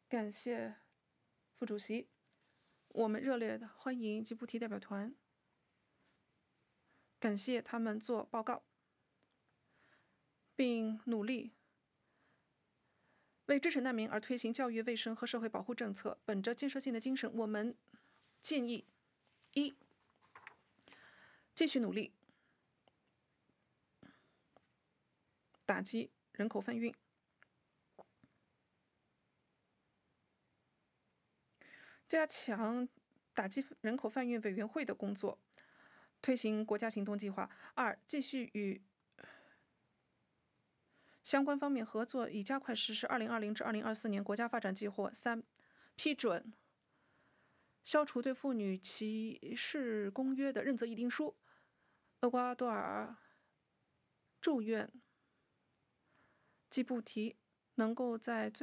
感谢副主席，我们热烈的欢迎吉布提代表团，感谢他们做报告，并努力为支持难民而推行教育、卫生和社会保护政策。本着建设性的精神，我们建议：一、继续努力打击人口贩运，加强打击人口贩运委员会的工作，推行国家行动计划。二、继续与相关方面合作，以加快实施2020至2024年国家发展计划。三、批准消除对妇女歧视公约的认责议定书。厄瓜多尔祝愿吉布提能够在